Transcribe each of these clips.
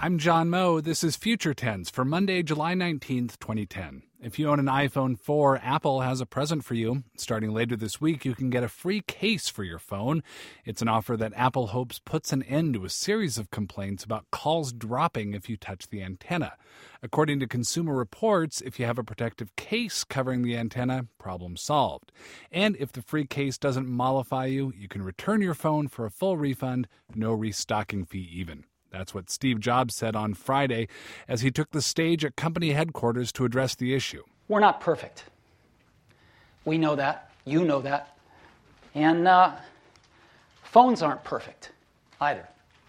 I'm John Moe. This is Future Tense for Monday, July 19th, 2010. If you own an iPhone 4, Apple has a present for you. Starting later this week, you can get a free case for your phone. It's an offer that Apple hopes puts an end to a series of complaints about calls dropping if you touch the antenna. According to Consumer Reports, if you have a protective case covering the antenna, problem solved. And if the free case doesn't mollify you, you can return your phone for a full refund, no restocking fee even. That's what Steve Jobs said on Friday as he took the stage at company headquarters to address the issue. We're not perfect. We know that. You know that. And phones aren't perfect either.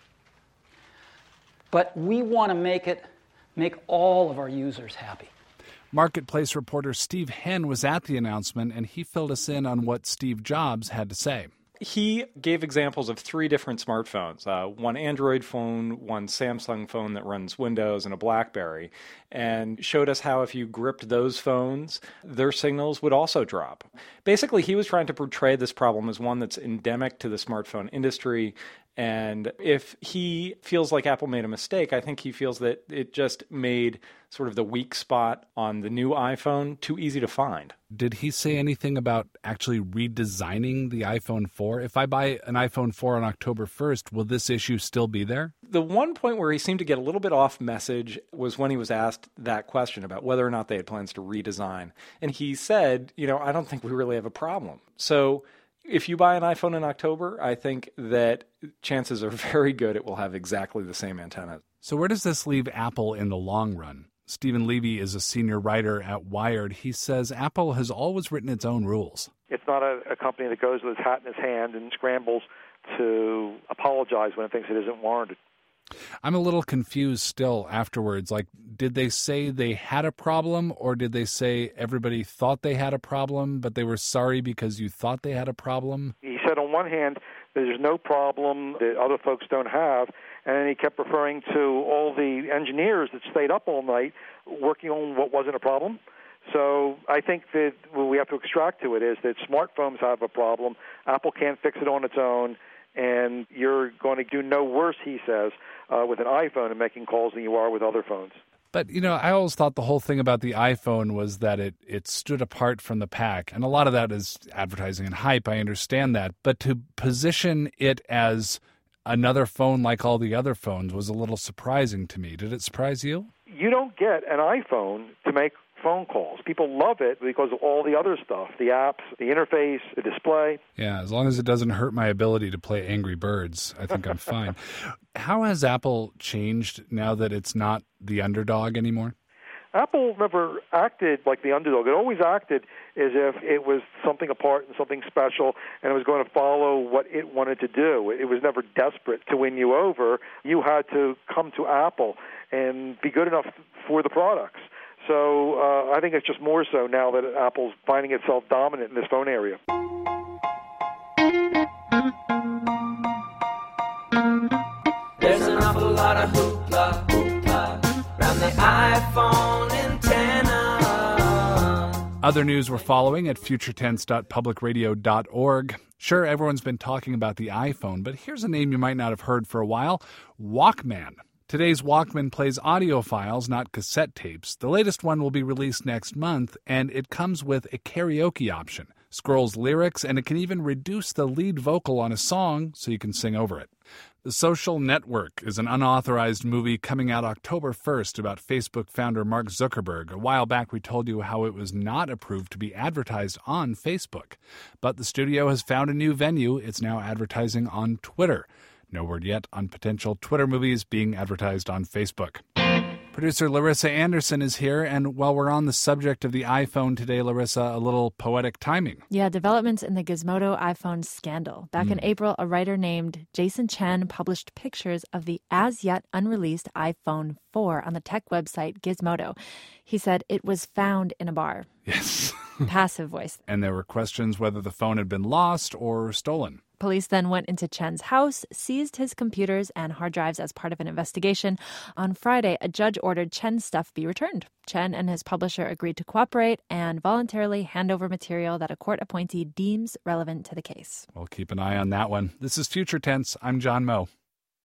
But we want to make all of our users happy. Marketplace reporter Steve Henn was at the announcement, and he filled us in on what Steve Jobs had to say. He gave examples of 3 different smartphones, one Android phone, one Samsung phone that runs Windows, and a BlackBerry, and showed us how if you gripped those phones, their signals would also drop. Basically, he was trying to portray this problem as one that's endemic to the smartphone industry. And if he feels like Apple made a mistake, I think he feels that it just made sort of the weak spot on the new iPhone too easy to find. Did he say anything about actually redesigning the iPhone 4? If I buy an iPhone 4 on October 1st, will this issue still be there? The one point where he seemed to get a little bit off message was when he was asked that question about whether or not they had plans to redesign. And he said, I don't think we really have a problem. So if you buy an iPhone in October, I think that chances are very good it will have exactly the same antenna. So where does this leave Apple in the long run? Stephen Levy is a senior writer at Wired. He says Apple has always written its own rules. It's not a company that goes with its hat in its hand and scrambles to apologize when it thinks it isn't warranted. I'm a little confused still afterwards. Like, did they say they had a problem, or did they say everybody thought they had a problem, but they were sorry because you thought they had a problem? He said on one hand, there's no problem that other folks don't have, and then he kept referring to all the engineers that stayed up all night working on what wasn't a problem. So I think that what we have to extract to it is that smartphones have a problem. Apple can't fix it on its own, and you're going to do no worse, he says, with an iPhone and making calls than you are with other phones. But, I always thought the whole thing about the iPhone was that it stood apart from the pack. And a lot of that is advertising and hype. I understand that. But to position it as another phone like all the other phones was a little surprising to me. Did it surprise you? You don't get an iPhone to make phone calls. People love it because of all the other stuff, the apps, the interface, the display. Yeah, as long as it doesn't hurt my ability to play Angry Birds, I think I'm fine. How has Apple changed now that it's not the underdog anymore? Apple never acted like the underdog. It always acted as if it was something apart and something special, and it was going to follow what it wanted to do. It was never desperate to win you over. You had to come to Apple and be good enough for the products. So I think it's just more so now that Apple's finding itself dominant in this phone area. There's an awful lot of hoopla, hoopla, around the iPhone antenna. Other news we're following at futuretense.publicradio.org. Sure, everyone's been talking about the iPhone, but here's a name you might not have heard for a while, Walkman. Today's Walkman plays audio files, not cassette tapes. The latest one will be released next month, and it comes with a karaoke option. Scrolls lyrics, and it can even reduce the lead vocal on a song so you can sing over it. The Social Network is an unauthorized movie coming out October 1st about Facebook founder Mark Zuckerberg. A while back we told you how it was not approved to be advertised on Facebook. But the studio has found a new venue. It's now advertising on Twitter. No word yet on potential Twitter movies being advertised on Facebook. Producer Larissa Anderson is here, and while we're on the subject of the iPhone today, Larissa, a little poetic timing. Yeah, developments in the Gizmodo iPhone scandal. Back in April, a writer named Jason Chen published pictures of the as-yet unreleased iPhone 4 on the tech website Gizmodo. He said it was found in a bar. Yes. Passive voice. And there were questions whether the phone had been lost or stolen. Police then went into Chen's house, seized his computers and hard drives as part of an investigation. On Friday, a judge ordered Chen's stuff be returned. Chen and his publisher agreed to cooperate and voluntarily hand over material that a court appointee deems relevant to the case. We'll keep an eye on that one. This is Future Tense. I'm John Moe.